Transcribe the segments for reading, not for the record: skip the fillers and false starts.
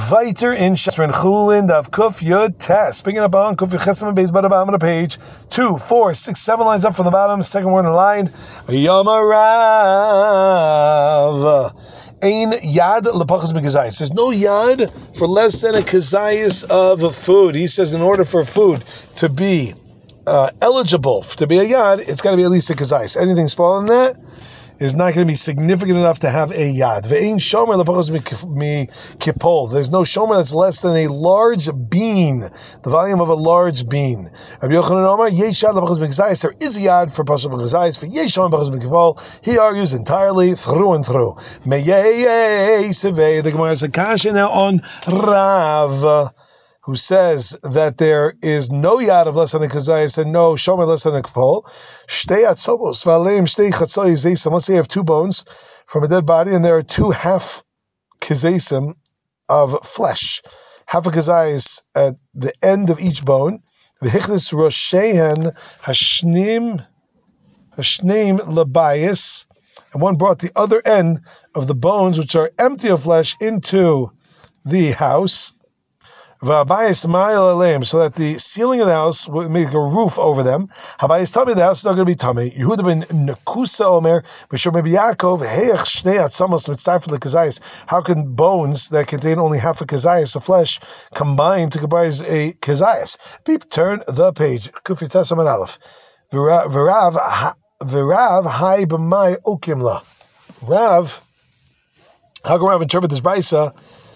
Weiter in Shasrin Chulin of Kuf Yud Test. Picking up on Kuf Yechesem and Beis bottom of the page. 2, 4, 6, 7 lines up from the bottom. Second word in the line. Yomarav. Ein yad lepachas b'kazayis. There's no yad for less than a kazayis of food. He says in order for food to be eligible to be a yad, it's got to be at least a kazayis. Anything smaller than that is not going to be significant enough to have a yad. Ve'ein shomer lepachas mikipol. There's no shomer that's less than a large bean, the volume of a large bean. Rabbi Yochanan Omar, yesh yad lepachas b'kazayis. There is a yad for pasuk b'kazayis. For yesh shomer lepachas mikipol, he argues entirely through and through. Meyei sevei. The Gemara says kasha now on Rav, who says that there is no yad of less than a kazayis and no shomer less than a kpol. Shtei atzobos v'aleim shtei chatzoy zeisim. Let's say you have two bones from a dead body, and there are two half kazayim of flesh. Half a kazayis at the end of each bone. V'hichnis roshehen hashneim labayis. And one brought the other end of the bones, which are empty of flesh, into the house. So that the ceiling of the house would make a roof over them. Habayis tummy, the house is not going to be tummy. Yehuda ben Nekusa Omer, B'shur maybe Yaakov, Heich Shnei Atzamos Mitzdarf Lekazayis. How can bones that contain only half a kazayis of flesh combine to comprise a kazayis? Beep, turn the page. Kufi Tesaman Aleph. V'Rav Hai B'mai Okimla. Rav, how can Rav interpret this brisa?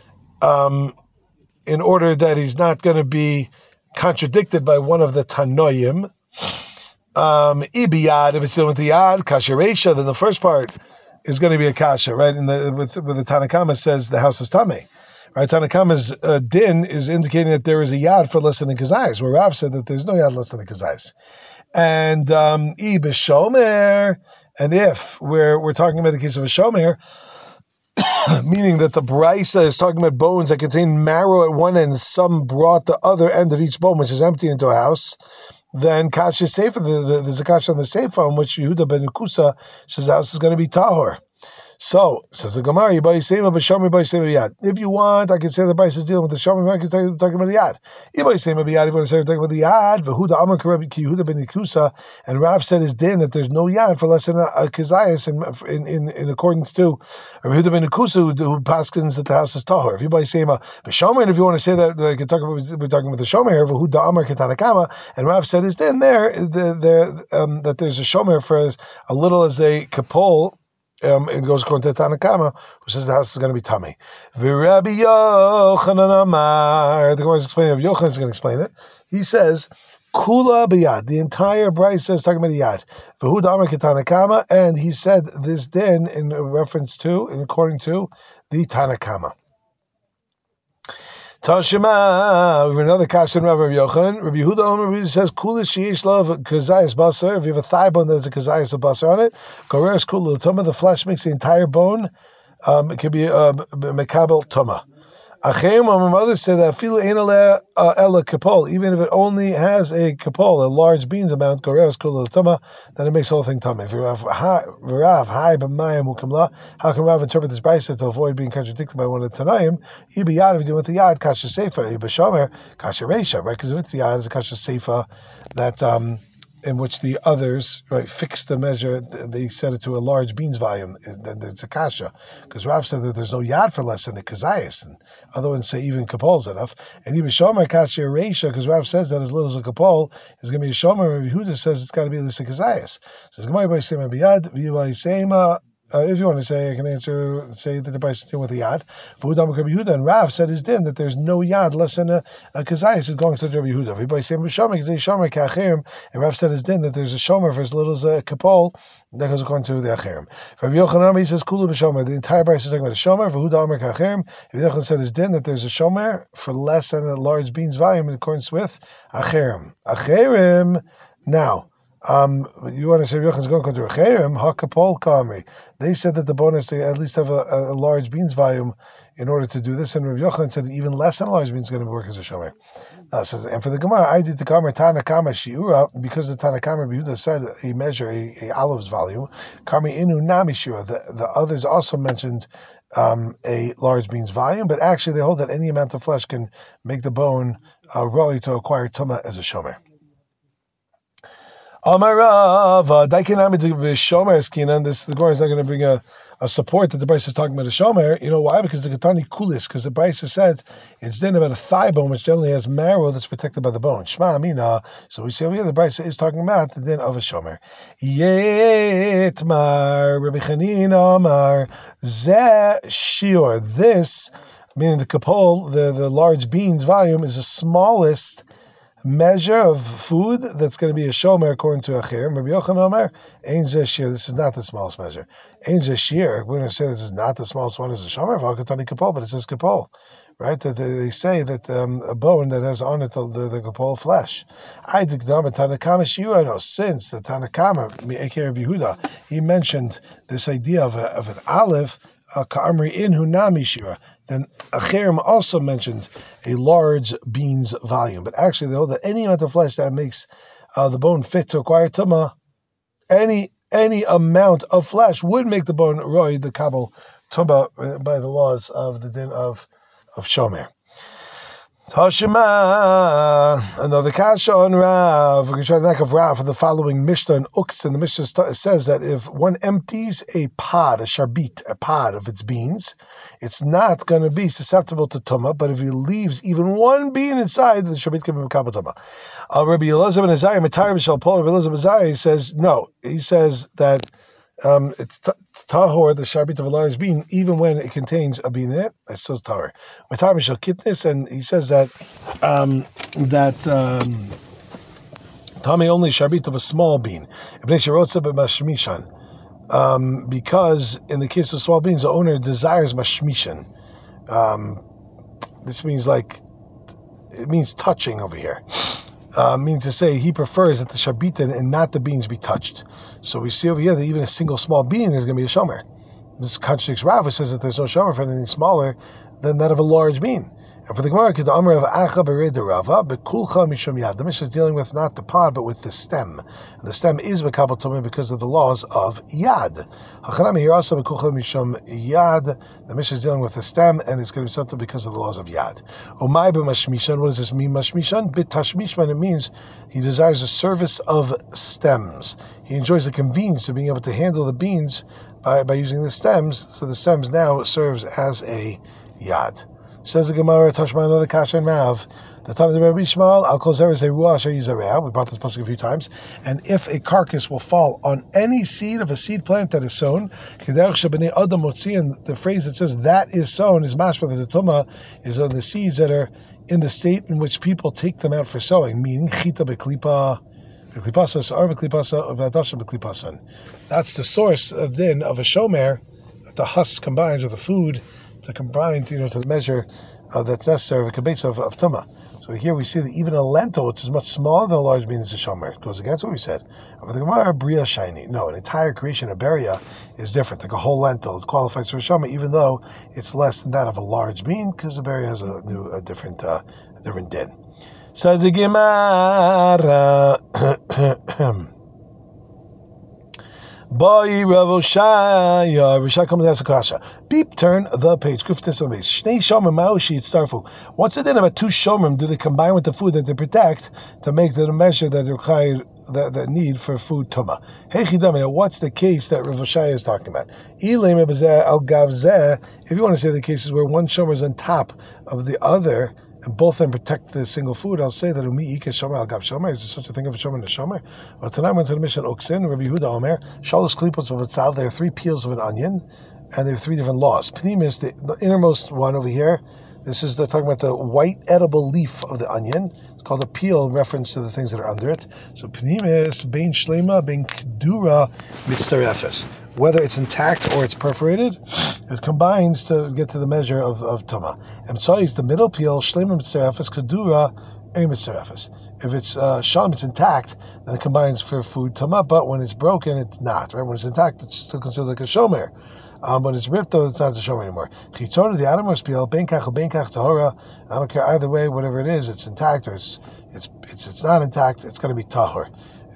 In order that he's not going to be contradicted by one of the Tanoim. Ibiyad, if it's dealing with the Yad, Kasha Reisha, then the first part is going to be a Kasha, right? With the Tanakama says the house is Tameh. Right? Tanakama's din is indicating that there is a Yad for less than a Kazayis, where Rav said that there's no Yad less than a Kazayis. And Ibishomer, and if we're talking about the case of a Shomer, meaning that the Brisa is talking about bones that contain marrow at one end, some brought the other end of each bone, which is empty, into a house, then Kasha Sefer, there's a Kasha on the Sefer, on which Yehuda ben Kusa says the house is going to be Tahor. So, says the Gemara, if you want, I can say the Brisa is dealing with the Shomer, I can say talking about the Yad. If you want to say talking about the Yad, Yehuda Amar Yehuda ben Kusa, and Rav said his din that there's no Yad for less than a Kazayas in accordance to Yehuda ben Kusa, who paskins that the house is Tahor. If you want to say Shomer, and if you want to say that we're talking about the Shomer here, Yehuda Amar Ketanakama, and Rav said his din there that there's a Shomer for as little as a Kapol. It goes according to Tanakama, who says the house is going to be tummy. Rabbi Yochanan Amar, the Gemara is explaining. Rabbi Yochanan is going to explain it. He says, Kula b'yad. The entire Brisa says talking about the yad. V'hu Amar Tanakama, and he said this din in reference to, and according to the Tanakama. Tashima, we have another kasha in Rabbi Yochanan. Rabbi Yehuda Omer says, "Kulish sheyesh lav kazayis basar." If you have a thigh bone, there's a kazayis of basar on it. Goreres kula tuma. The flesh makes the entire bone. It could be mekabel tuma. Achem, my mother said that filu ein ela kapol, even if it only has a kapol, a large beans amount, goreres kula tuma, then it makes the whole thing tummy. V'Rav hai b'mayim ukamla. How can Rav interpret this brisa to avoid being contradicted by one of the Tanaim? Ibiyad, if you do with the yad, kasha sefer. Ibishomer, kasha reisha, right? Because if it's the yad, it's a kasha sefer that in which the others fixed the measure. They set it to a large beans volume. Then it's a kasha, because Rav said that there's no yad for less than the kazayis, and other ones say even kapol's enough. And even shomer kasha reisha, because Rav says that as little as a kapol is going to be a shomer. Yehuda says it's got to be at least a kazayis. Says Gemara by sema biyad, v'yivay sema. If you want to say, I can say that the Brisa is dealing with the yad. Yehuda and Rav said his din that there's no yad less than a kazayis is going to Rabbi Yehuda. Everybody saying shomer, they shomer kacherim, and Rav said his din that there's a shomer for as little as a kapol. That goes according to the acherim. Rabbi Yochanan, he says kulu b'shomer. The entire Brisa is talking about a shomer. Yehuda Amar kacherim. Rabbi Yochanan said his din that there's a shomer for less than a large beans volume in accordance with acherim. Acherim now. You want to say Yochanan is going to Recherim, Hakapol Kamri. They said that the bonus to at least have a large beans volume in order to do this, and Rav Yochanan said that even less than a large beans is going to work as a shomer. And for the Gemara, I did the Kamar Tanakama Shiura, because the Tanakama Yehuda said a measure, a olive's volume. Karmi Inu Nami Shiura. The others also mentioned a large bean's volume, but actually they hold that any amount of flesh can make the bone roi to acquire tuma as a shomer. Amarav, Daikinami Shomer Skinan. This the Gemara is not going to bring a support that the Bryce is talking about a Shomer. You know why? Because the Katani Kulis, because the Bryce said it's then about a thigh bone, which generally has marrow that's protected by the bone. Shma Amina. So we see over here the Bryce is talking about the din of a Shomer. Yetmar Rabbi Chanina Amar Ze Shior. This, meaning the kapol, the large beans volume, is the smallest measure of food that's going to be a shomer according to Acher. Rabbi Yochanan Omer, Ein Zeh Shir. This is not the smallest measure. Ein Zeh Shir. We're going to say this is not the smallest one as a shomer. V'Alkatani Kapol, but it says Kapol, right? That they say that a bone that has on it the Kapol flesh. I Dikdam Tanakama Shira. No, since the Tanakama Eker Rabbi Yehuda, he mentioned this idea of an olive. Ka'amri in Hunami Shira. Then Acherim also mentioned a large bean's volume, but actually they hold that any amount of flesh that makes the bone fit to acquire tuma, any amount of flesh would make the bone roi the kabel tuma by the laws of the din of shomer. Tashima, another kasha on Rav. We try to knock off Rav for the following Mishnah and Uks, and the Mishnah says that if one empties a pod, a sharbit, a pod of its beans, it's not going to be susceptible to tuma. But if he leaves even one bean inside, the sharbit can be mekabel tuma. Rabbi Elazar ben Azariah, Matar b'Shal Paul, Rabbi Elazar ben Azariah says no. He says that it's tahor, the sharbit of a large bean, even when it contains a bean in it, it's still tahor. Matar b'Shal Kitnis, and he says that Tame only sharbit of a small bean. Because in the case of small beans, the owner desires mashmishan. This means it means touching over here. Meaning to say he prefers that the sharbit and not the beans be touched. So we see over here that even a single small bean is going to be a shomer. This contradicts Rav, who says that there's no shomer for anything smaller than that of a large bean. And for the Gemara, because the Amr of Acha Bered Rava, Bekulcha Mishum Yad. The Mishnah is dealing with not the pod, but with the stem. And the stem is Bekabel Tumah because of the laws of Yad. Hachanami here also Bekulcha Mishum Yad. The Mishnah is dealing with the stem, and it's going to be something because of the laws of Yad. Omai B'Mashmishan. What does this mean, Mashmishan? Bit Tashmishman. It means he desires the service of stems. He enjoys the convenience of being able to handle the beans by using the stems. So the stems now serves as a Yad. Says the Gemara, Tashma another kasha and Mav. The time of the Rabbi Shmuel, Al Kol Zeres Ruach Yizareh. We brought this pasuk a few times. And if a carcass will fall on any seed of a seed plant that is sown, Kederach Shabnei Adam Motzi, and the phrase that says that is sown is mashma, that the tuma is on the seeds that are in the state in which people take them out for sowing, meaning Chita Beklipa. That's the source then of a shomer, the husk combines with the food to combine, to the measure that's necessary of a kibbutz of tuma. So here we see that even a lentil, which is much smaller than a large bean, is a shomer. It goes against what we said. But the Gemara, bria shiny. No, an entire creation of beria is different. Like a whole lentil, it qualifies for a shomer, even though it's less than that of a large bean, because the beria has a different din. Says the Gemara. Boy, Rav Oshaya comes to ask a kasha. Beep, turn the page. What's the din about two shomrim? Do they combine with the food that they protect to make the measure that they require, that need for food tuma? Hey, what's the case that Rav Oshaya is talking about? If you want to say the cases where one shomer is on top of the other, and both of them protect the single food, I'll say that umi ika shomer al gav shomer. Is there such a thing of a shomer and a shomer? Well, tonight we went to the mission Oksin, Rabbi Yehuda Omer, Shalosh klipos of itzav. There are 3 peels of an onion, and there are 3 different laws. Pnim is the innermost one over here. They're talking about the white edible leaf of the onion. It's called a peel in reference to the things that are under it. So pnim is bein shlema, bein kedura, mitzterefes. Whether it's intact or it's perforated, it combines to get to the measure of tuma. And so is the middle peel, shlema mitzterefes, kedura, mitzterefes. If it's shalom, it's intact, then it combines for food tuma. But when it's broken, it's not. Right? When it's intact, it's still considered like a shomer. When it's ripped, though, it's not a shomer anymore. Chitzona, the outermost peel, benkach or benkach tahora. I don't care either way. Whatever it is, it's intact or it's not intact. It's going to be tahor.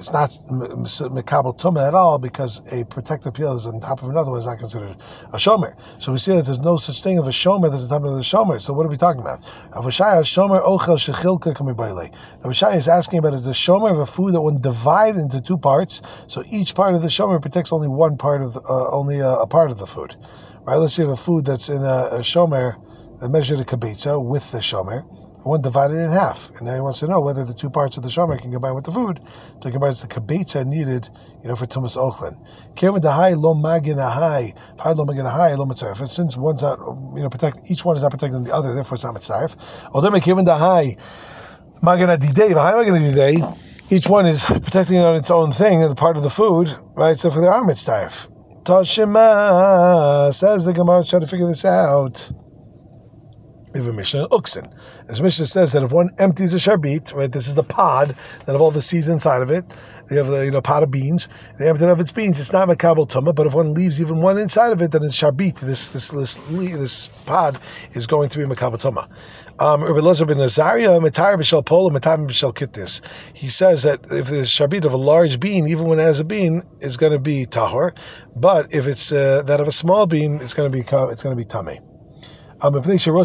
it's not mekabel tumah at all because a protective peel is on top of another one is not considered a shomer. So we see that there's no such thing of a shomer that's on top of the shomer. So what are we talking about? Avashaya shomer ochel shechilka kamibayle. Avashaya is asking about is the shomer of a food that when divided into two parts, so each part of the shomer protects only one part of only a part of the food. Right? Let's say you have a food that's in a shomer that measured a kabitza with the shomer. One divided in half, and now he wants to know whether the two parts of the shomer can combine with the food to combine the kabetza needed, for tumas ochlin. Kevin dahai lo magin ahai, hard lo magin ahai lo mitzaref. Since one's not, each one is not protecting the other, therefore it's not mitzaref. Although Kevin dahai magin adidei, v'hai magin adidei, each one is protecting it on its own thing and part of the food, right? So for the are mitzaref. Tashima says the Gemara, try to figure this out. We have a Mishnah Uksin. This Mishnah says that if one empties a sharbit, right, this is the pod that have all the seeds inside of it. They have the pot of beans. They empty it of its beans. It's not makabel tumah, but if one leaves even one inside of it, then it's sharbit. This pod is going to be makabel tumah. Rabbi Elazar ben Azariah, Matar b'shel pola, Matar b'shel kitnis. He says that if there's sharbit of a large bean, even when it has a bean, is going to be tahor. But if it's that of a small bean, it's going to be tameh. Because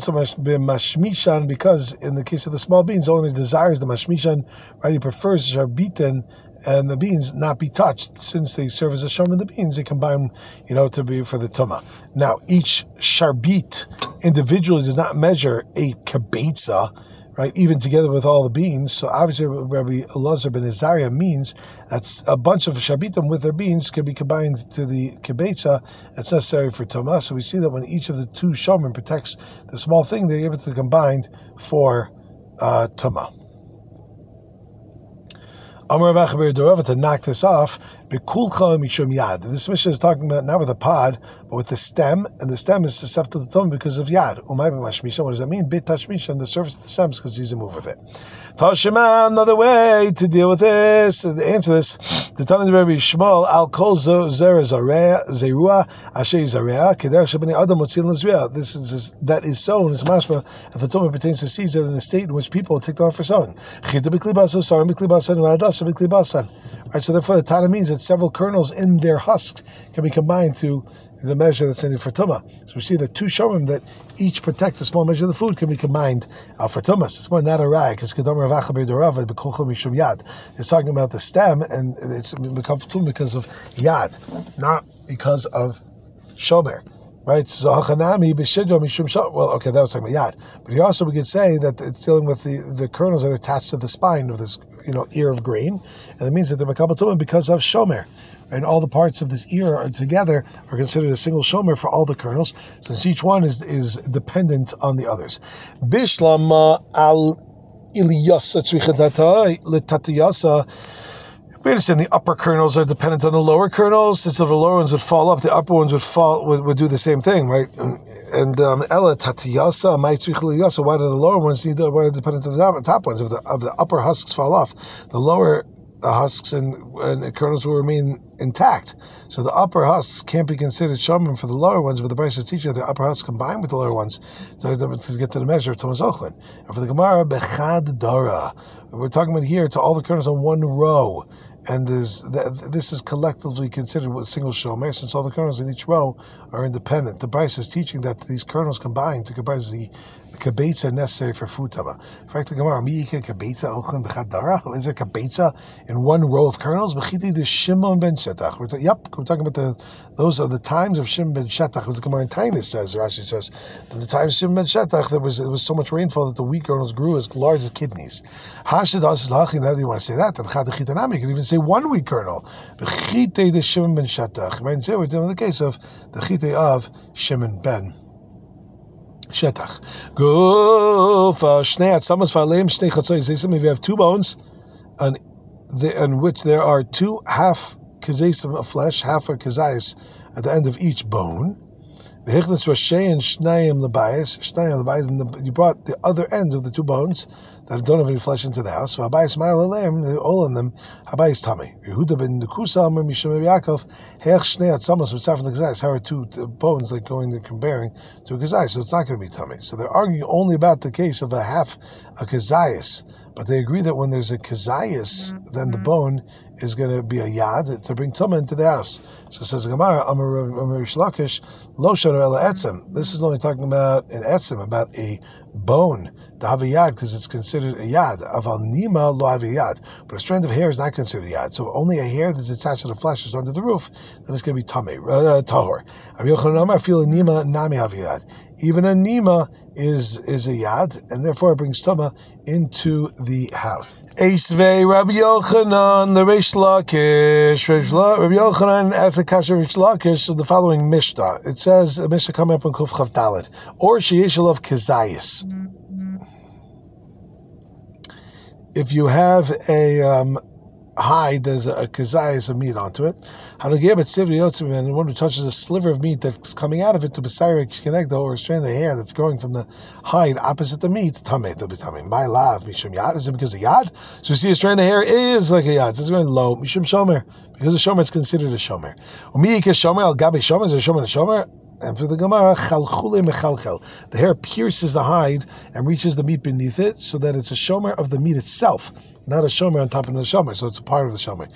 in the case of the small beans, only desires the mashmishan, right? He prefers sharbitan and the beans not be touched, since they serve as a shom in the beans. They combine, to be for the tumah. Now, each sharbit individually does not measure a kabetza, right? Even together with all the beans. So obviously, Rabbi Elazar ben Azariah means that a bunch of sharbitim with their beans can be combined to the kibetza that's necessary for tumah. So we see that when each of the two shomrim protects the small thing, they're able to combine for tumah. Amar Rav Acha bar Dorava, to knock this off, bekulcha mishum yad. This Mishnah is talking about not with a pod, but with the stem, and the stem is susceptible to tumah because of yad. Umay b'mashmisha. What does that mean? Bit tashmisha, and the surface of the stem is because he's a move with it. Tashima, another way to deal with this, and to answer this, the Tana Rabbi Shmuel al kol zerua asher zarea keder shabani adam motzil l'zriya. That is sown. It's mashma. If the tumah pertains to seeds that are in the state in which people take off for sowing. Chita b'klibasan, sarim b'klibasan, v'adas b'klibasan. Right. So therefore, the Tana means that several kernels in their husk can be combined to the measure that's needed for tumah. So we see that two shomrim that each protect a small measure of the food can be combined for tumah. It's more not a rag. It's kedam Rav Acha bar Dorava bekulcha mishum yad. It's talking about the stem, and it's become tumah because of yad, not because of shomer. Right? So hachanami b'shidro mishum shom. Well, okay, that was talking about yad. But here also we could say that it's dealing with the kernels that are attached to the spine of this ear of grain, and it means that they're makabel tumah because of shomer. And all the parts of this ear are together are considered a single shomer for all the kernels, since each one is dependent on the others. Bishlam al iliyasa tzrichatata litatiyasa. We understand the upper kernels are dependent on the lower kernels. Since if the lower ones would fall up, the upper ones would do the same thing, right? And ella tatiyasa maitzrichaliyasa. Why do the lower ones why are they dependent on the top ones? If the upper husks fall off, the lower husks and kernels will remain intact. So the upper husks can't be considered shomrim for the lower ones, but the Brisa is teaching that the upper husks combined with the lower ones to get to the measure of Tumas Ochlin. And for the Gemara, bechad dara, we're talking about here to all the kernels on one row. And this is collectively considered a single shomer, since all the kernels in each row are independent. The Brisa is teaching that these kernels combine to comprise the kabetza necessary for food tumah. In fact, the Gemara, is there kabetza in one row of kernels? B'chiti the Shimon ben Shetach. We're talking about those are the times of Shimon ben Shetach. As the Gemara in Tainus says, Rashi says, that the times of Shimon ben Shetach, there was so much rainfall that the wheat kernels grew as large as kidneys. Hashad is lachi. Now you want to say that? That chad chitanami, you can even say one wheat kernel. B'chiti the Shimon ben Shetach. Right? So we're dealing with the case of the chite of Shimon ben Shetach. If you have two bones, on which there are two half kazesim of flesh, half a kazayis at the end of each bone. And you brought the other ends of the two bones that don't have any flesh into the house. All of them, habayis tummy. Yehuda ben Nekusa Mishum Yaakov hech shnei atzamas mitzaf l'kazayis. How are two bones like comparing to a kazayis? So it's not going to be tummy. So they're arguing only about the case of a half a kazayis, But they agree that when there's a kazayas, then the bone is going to be a yad to bring tumah into the house. So it says Gemara, Amar Rish Lakish, lo shano ela etzem. This is only talking about an etzem, about a bone, to have a yad, because it's considered a yad. Aval nima lo have a yad. But a strand of hair is not considered a yad. So only a hair that's attached to the flesh is under the roof, then it's going to be tahor. Rabbi Yochanan Amar, feel a nima nami have a yad. Even a nima is a yad, and therefore it brings tumah into the house. Eisvei Rabbi Yochanan, the Reish Lakish. Rabbi Yochanan asked the Kasher Reish Lakish of the following Mishnah. It says, the Mishnah coming up in Kuf Chav Dalet, or Sheyeshel of Kazayis. If you have a hide, there's a kazayas of meat onto it. And the one who touches a sliver of meat that's coming out of it to besayrik connect or a strand of hair that's growing from the hide opposite the meat, tameh, they'll be tameh. My lav, mishum yad, is it because of yad? So you see a strand of hair is like a yad. It's going low, mishum shomer. Because of shomer, it's considered a shomer. Umiyik is shomer, al gabi shomer, is a shomer and a shomer? And for the Gemara, chalchule mechalchel. The hair pierces the hide and reaches the meat beneath it, so that it's a shomer of the meat itself, not a shomer on top of the shomer, so it's a part of the shomer.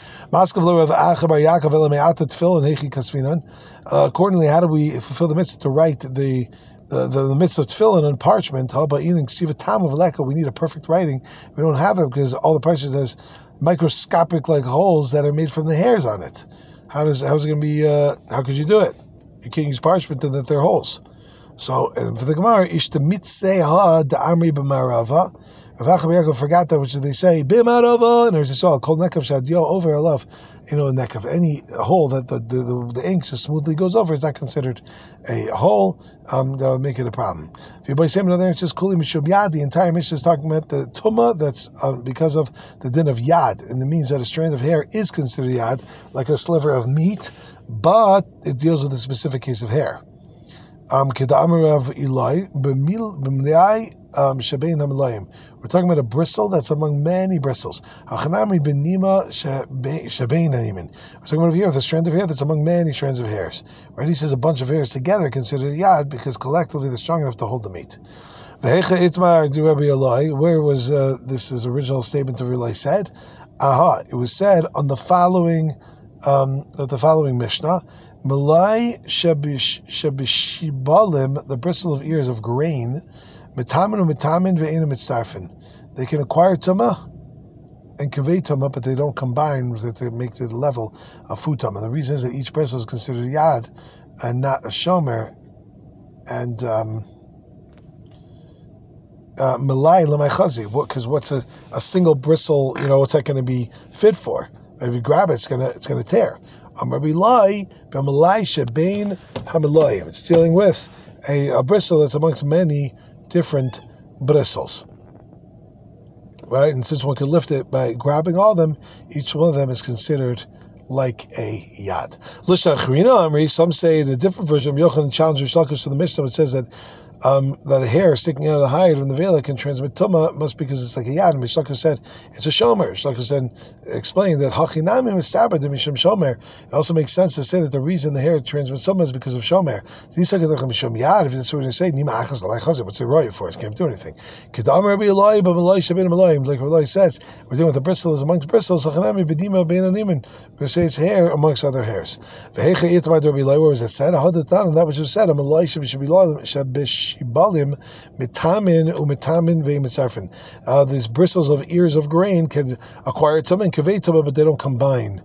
Accordingly, how do we fulfill the mitzvah to write the mitzvah tefillin on parchment? How about eating siva tam of leka? We need a perfect writing. We don't have it because all the parchment has microscopic like holes that are made from the hairs on it. How's it going to be? How could you do it? You can't use parchment and that they're holes. So for the Gemara, ishtamitzeh da amri b'marava. Rav Acha forgot that, which they say b'marava, and there's a song called nekav shadio over a love. Nekav, any hole that the ink just smoothly goes over is not considered a hole. That would make it a problem. If you buy same another, it says kuli mishum yad. The entire Mishnah is talking about the tumah that's because of the din of yad, and it means that a strand of hair is considered yad, like a sliver of meat, but it deals with a specific case of hair. We're talking about a bristle that's among many bristles. We're talking about over here, the strand of hair that's among many strands of hairs. Right? He says a bunch of hairs together considered yad because collectively they're strong enough to hold the meat. Where was this original statement of Relay said? It was said on the following Mishnah. Malai shabishibalim, the bristle of ears of grain, mitamin ve'ena mitzarfin. They can acquire tumah and convey tumah, but they don't combine to make the level of food tumah. The reason is that each bristle is considered yad and not a shomer. And malai l'maychazi, because what's a single bristle? What's that going to be fit for? If you grab it, it's gonna tear. It's dealing with a bristle that's amongst many different bristles. Right? And since one can lift it by grabbing all of them, each one of them is considered like a yad. Some say the different version of Yochanan challenges Rish Lakish to the Mishnah. It says that the hair sticking out of the hide from the veil can transmit tumah must be because it's like a yad. And Rish Lakish said it's a shomer. Rish Lakish then explained that hachinami mistabed mishum shomer. It also makes sense to say that the reason the hair transmits tumah is because of shomer. If that's what we're going to say, nima achas l'maychazim, what's the roy for? It can't do anything. Kedam Rabbi Eloi, but Eloi shabin Elohim, like Eloi says, we're dealing with the bristles amongst bristles. Hachinami bedima bein animin. We say it's hair amongst other hairs. Vehecha itmad Rabbi Eloi, where was it said? And that was just said. Eloi shibalim mitamin umitamin ve'imitzarfin. These bristles of ears of grain can acquire tumah and convey tumah, but they don't combine.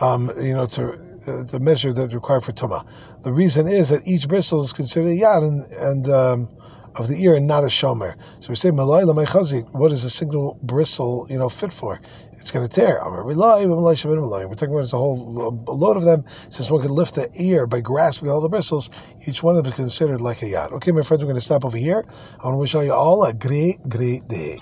To measure that's required for tumah. The reason is that each bristle is considered a yad and of the ear and not a shomer. So we say malay l'maychazi. What is a single bristle fit for? It's going to tear. We're talking about a whole load of them. Since one can lift the ear by grasping all the bristles, each one of them is considered like a yad. Okay, my friends, we're going to stop over here. I want to wish all you all a great day.